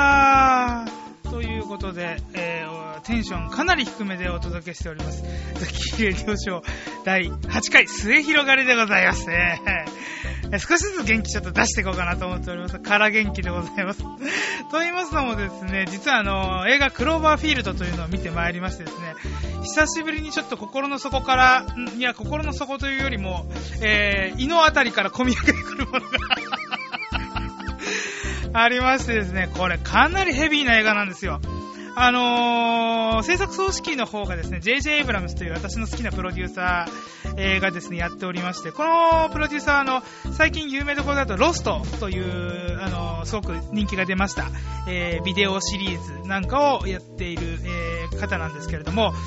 ということで、テンションかなり低めでお届けしております。ザキレディオショー第8回末広がりでございますね。少しずつ元気ちょっと出していこうかなと思っております。から元気でございます。と言いますのもですね、実は映画クローバーフィールドというのを見てまいりましてですね、久しぶりにちょっと心の底から、いや心の底というよりも、胃のあたりから込み上げてくるものがありましてですね、これかなりヘビーな映画なんですよ。制作総指揮の方がですね J.J. エイブラムスという私の好きなプロデューサーがですねやっておりまして、このプロデューサー最近有名どころだとロストというすごく人気が出ました、ビデオシリーズなんかをやっている、方なんですけれども、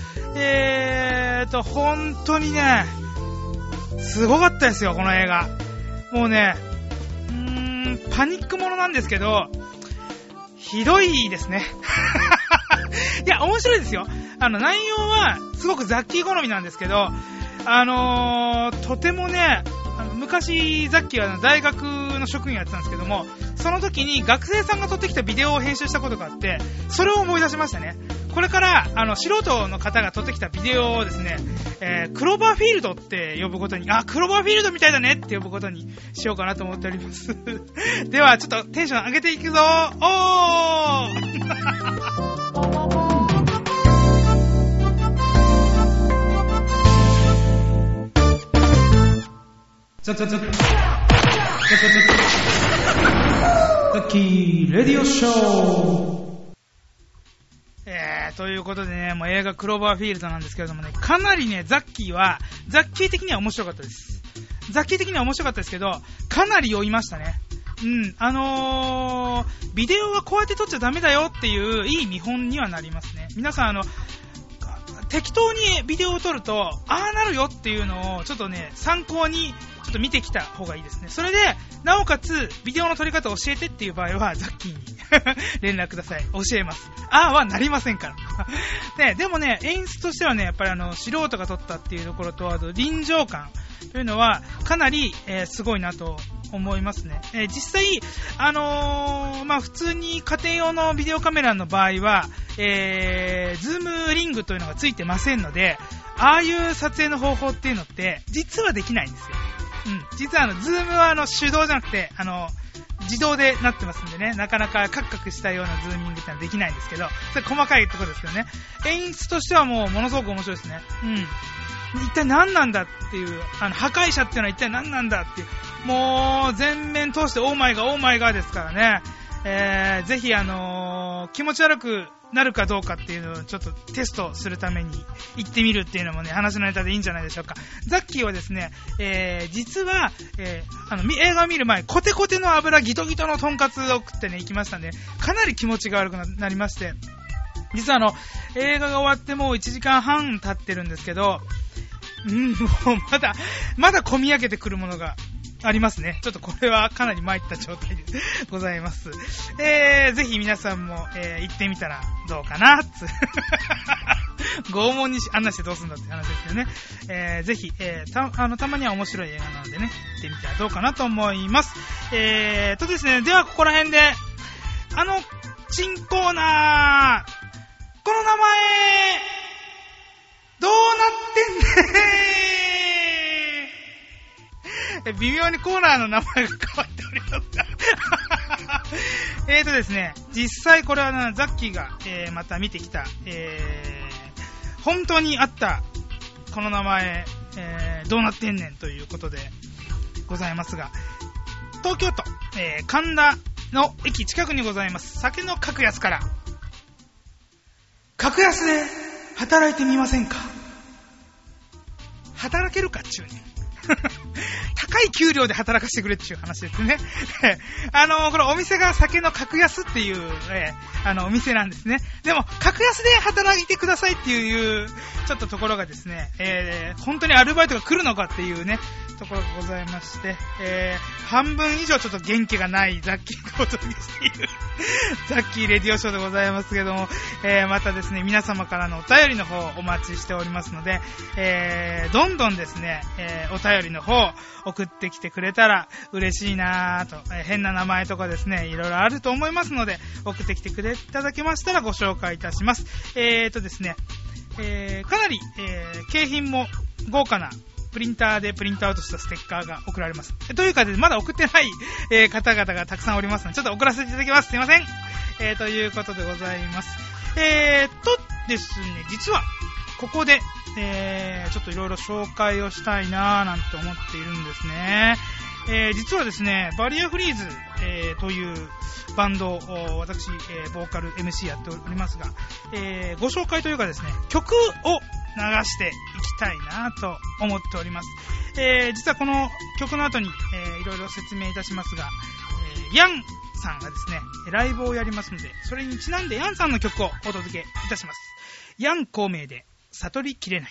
本当にねすごかったですよこの映画。もうねパニックものなんですけどひどいですねいや面白いですよ。内容はすごくザッキー好みなんですけど、とてもね昔ザッキーは大学の職員やってたんですけども、その時に学生さんが撮ってきたビデオを編集したことがあって、それを思い出しましたね。これから素人の方が撮ってきたビデオをですね、クローバーフィールドって呼ぶことに、クローバーフィールドみたいだねって呼ぶことにしようかなと思っておりますではちょっとテンション上げていくぞザッキーレディオショー、ということでね、もう映画クローバーフィールドなんですけれどもね、かなりねザッキー的には面白かったです。ザッキー的には面白かったですけど、かなり酔いましたね。ビデオはこうやって撮っちゃダメだよっていういい見本にはなりますね。皆さん適当にビデオを撮るとなるよっていうのをちょっとね参考にちょっと見てきた方がいいですね。それでなおかつビデオの撮り方を教えてっていう場合はザッキーに連絡ください。教えます。はなりませんからね。でもね演出としてはねやっぱり素人が撮ったっていうところと、あと臨場感というのはかなり、すごいなと思いますね。実際普通に家庭用のビデオカメラの場合は、ズームリングというのがついてませんので、ああいう撮影の方法っていうのって実はできないんですよ。実はズームは手動じゃなくて自動でなってますんでね、なかなかカクカクしたようなズーミングってのはできないんですけど、それ細かいところですけどね、演出としてはものすごく面白いですね。一体何なんだっていう、破壊者っていうのは一体何なんだっていう、もう全面通してオーマイガーですからね。ぜひ気持ち悪くなるかどうかっていうのをちょっとテストするために行ってみるっていうのもね話のネタでいいんじゃないでしょうか。ザッキーはですね、実は、映画を見る前コテコテの油ギトギトのとんかつを食ってね行きましたんで、かなり気持ちが悪くなりまして、実は映画が終わってもう1時間半経ってるんですけど、もうまだ込み上げてくるものがありますね。ちょっとこれはかなり参った状態でございます。ぜひ皆さんも、行ってみたらどうかな拷問に案内してどうするんだって話ですよね。ぜひ、たまには面白い映画なのでね、行ってみたらどうかなと思います。ですね、ではここら辺で新コーナー、この名前どうなってんね微妙にコーナーの名前が変わっておりますがですね、実際これはザッキーが、また見てきた、本当にあったこの名前、どうなってんねんということでございますが、東京都、神田の駅近くにございます酒の格安から、格安で働いてみませんか。働けるかっちゅうね高い給料で働かせてくれっていう話ですねこれお店が酒の格安っていう、お店なんですね。でも格安で働いてくださいっていうちょっとところがですね、本当にアルバイトが来るのかっていうねところがございまして、半分以上ちょっと元気がないザッキーがお届けしているザッキーレディオショーでございますけども、またですね皆様からのお便りの方お待ちしておりますので、どんどんですね、お便りの方送送ってきてくれたら嬉しいなぁと、変な名前とかですね、いろいろあると思いますので、送ってきていただけましたらご紹介いたします。ですね、かなり、景品も豪華なプリンターでプリントアウトしたステッカーが送られます。というかで、まだ送ってない、方々がたくさんおりますので、ちょっと送らせていただきます。すいません。ということでございます。ですね、実は、ここで、ちょっといろいろ紹介をしたいなぁなんて思っているんですね。実はですね、バリアフリーズ、というバンドを私、ボーカル MC やっておりますが、ご紹介というかですね、曲を流していきたいなと思っております。実はこの曲の後に、いろいろ説明いたしますが、ヤンさんがですね、ライブをやりますので、それにちなんでヤンさんの曲をお届けいたします。ヤン孔明で悟りきれない。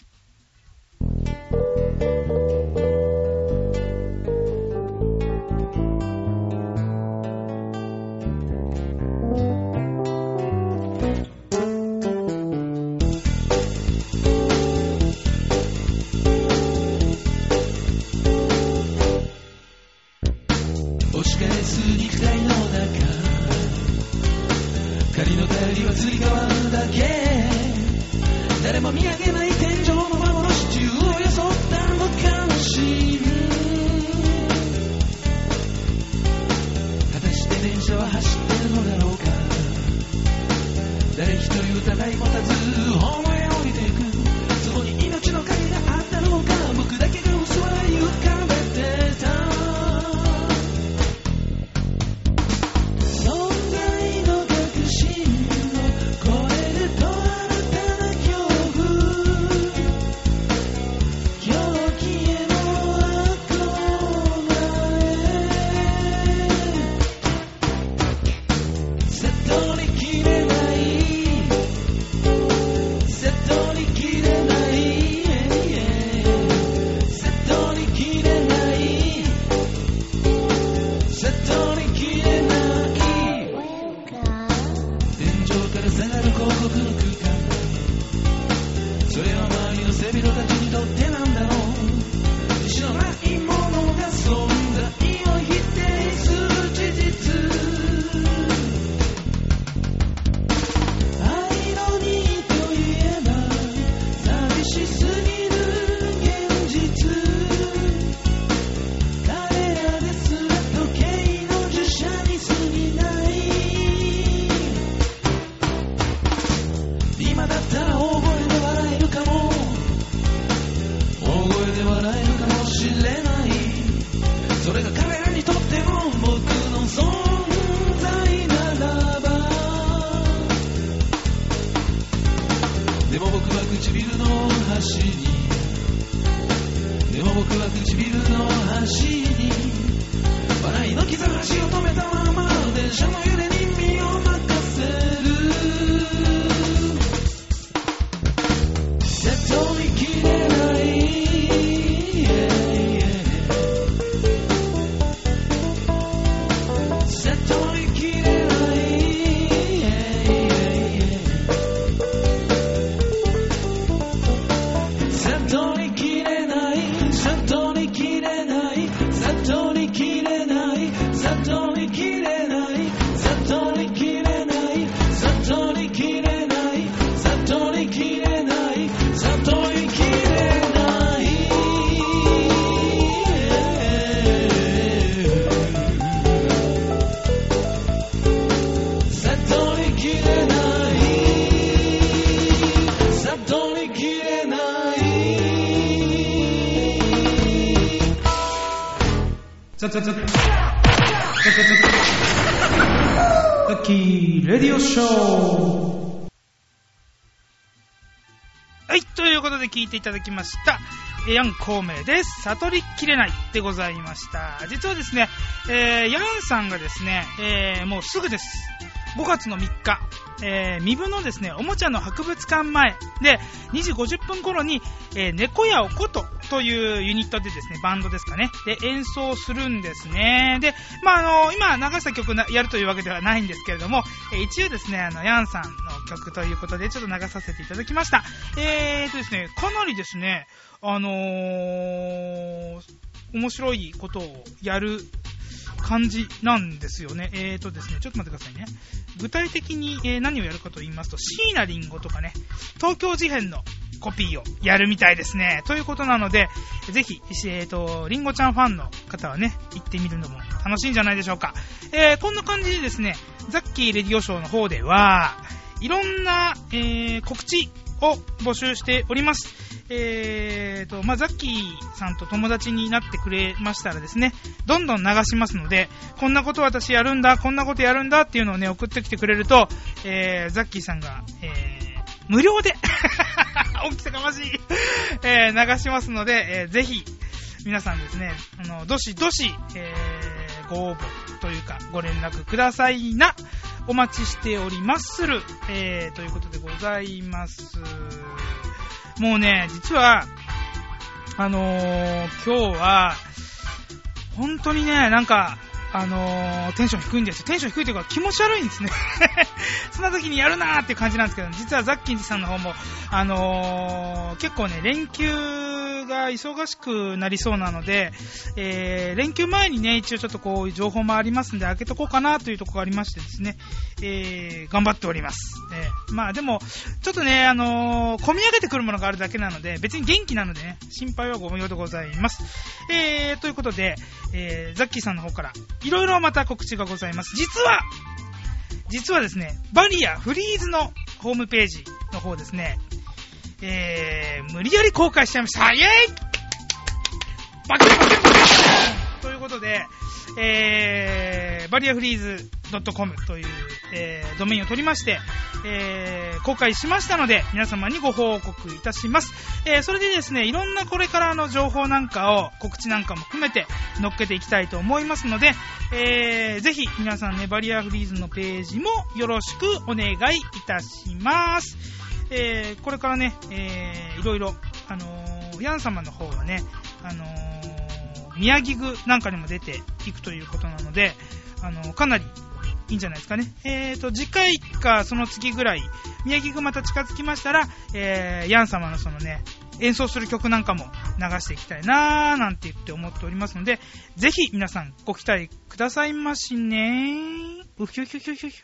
押し返す肉体の中、仮の頼りはつり革だけ。誰も見上げない天井の幻中を装ったのかもしれん。果たして電車は走ってるのだろうか。誰一人疑い持たずホームへ降りていく。そこに命の影があったのか。僕だけが薄笑い浮かべてた。 ザッキーレディオショー。はい、ということで聞いていただきましたヤン孔明です悟りきれないでございました。実はですね、ヤンさんがですね、もうすぐです、5月の3日、身分のですねおもちゃの博物館前で2時50分頃に、猫屋おことというユニットでですね、バンドですかね、で演奏するんですね。で、今流した曲やるというわけではないんですけれども、一応ですねヤンさんの曲ということでちょっと流させていただきました。ですね、かなりですね面白いことをやる感じなんですよね。ですね、ちょっと待ってくださいね。具体的に、何をやるかと言いますと、椎名林檎とかね、東京事変のコピーをやるみたいですね。ということなので、ぜひ、林檎ちゃんファンの方はね、行ってみるのも楽しいんじゃないでしょうか。こんな感じでですね、ザッキーレディオショーの方では、いろんな、告知を募集しております。ザッキーさんと友達になってくれましたらですね、どんどん流しますので、こんなこと私やるんだ、こんなことやるんだっていうのをね、送ってきてくれると、ザッキーさんが、無料で、大きさがましい、流しますので、ぜひ、皆さんですね、どしどし、ご応募というか、ご連絡くださいな。お待ちしておりまする、ということでございます。もうね、実は、今日は、本当にね、なんか、テンション低いんですよ。テンション低いというか気持ち悪いんですね。そんな時にやるなーっていう感じなんですけど、実はザッキーさんの方も、結構ね、連休が忙しくなりそうなので、連休前にね、一応ちょっとこういう情報もありますんで、開けとこうかなというところがありましてですね、頑張っております。まあでも、ちょっとね、込み上げてくるものがあるだけなので、別に元気なのでね、心配はご無用でございます。ということで、ザッキーさんの方から、いろいろまた告知がございます。実はですね、バリアフリーズのホームページの方ですね、無理やり公開しちゃいました。イェーイバキバキバキということで、バリアフリーズ .com という、ドメインを取りまして、公開しましたので、皆様にご報告いたします。それでですね、いろんなこれからの情報なんかを、告知なんかも含めて載っけていきたいと思いますので、ぜひ皆さんね、バリアフリーズのページもよろしくお願いいたします。これからね、いろいろ、ヤン様の方はね、宮城具なんかにも出ていくということなので、かなりいいんじゃないですかね。次回かその次ぐらい、宮城具また近づきましたら、ヤン様のそのね、演奏する曲なんかも流していきたいなーなんて言って思っておりますので、ぜひ皆さんご期待くださいましねー。うひゅひゅひゅひゅひゅ。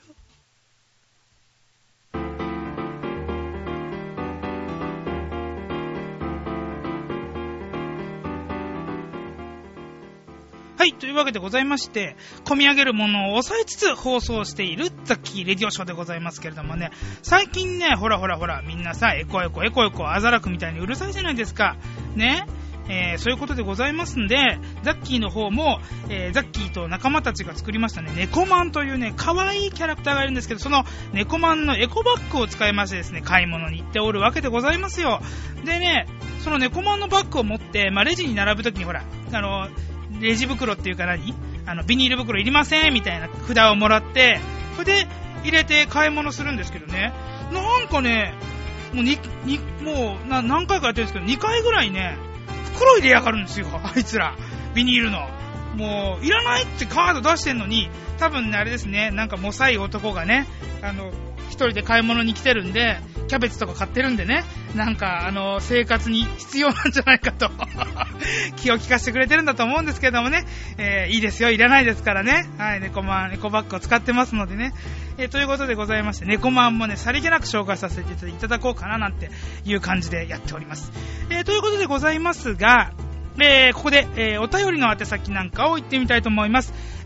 はい、というわけでございまして、込み上げるものを抑えつつ放送しているザッキーレディオショーでございますけれどもね、最近ね、ほら、みんなさ、エコエコ、アザラクみたいにうるさいじゃないですか。ね。そういうことでございますんで、ザッキーの方も、ザッキーと仲間たちが作りましたね、ネコマンというね、可愛いキャラクターがいるんですけど、そのネコマンのエコバッグを使いましてですね、買い物に行っておるわけでございますよ。でね、そのネコマンのバッグを持って、レジに並ぶときにほら、レジ袋っていうかビニール袋いりませんみたいな札をもらって、それで入れて買い物するんですけどね、なんかね、もう何回かやってるんですけど、2回ぐらいね、袋入れやがるんですよ、あいつら。ビニールの。もう、いらないってカード出してんのに、多分ね、あれですね、なんかもさい男がね、一人で買い物に来てるんで、キャベツとか買ってるんでね、なんか生活に必要なんじゃないかと気を利かせてくれてるんだと思うんですけどもね、いいですよ、いらないですからね。はい、ネコバッグを使ってますのでね、ということでございまして、ネコマンもね、さりげなく紹介させていただこうかななんていう感じでやっております。ということでございますが、ここで、お便りの宛先なんかを言ってみたいと思います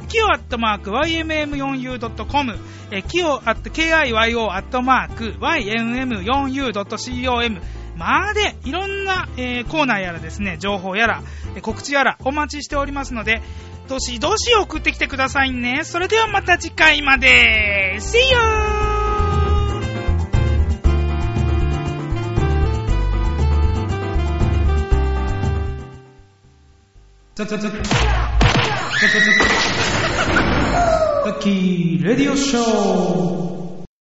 。kio@ymm4u.com、kio@ymm4u.com まで、いろんな、コーナーやらですね、情報やら、告知やらお待ちしておりますので、どしどし送ってきてくださいね。それではまた次回まで。See you!ザッキーレディオショー。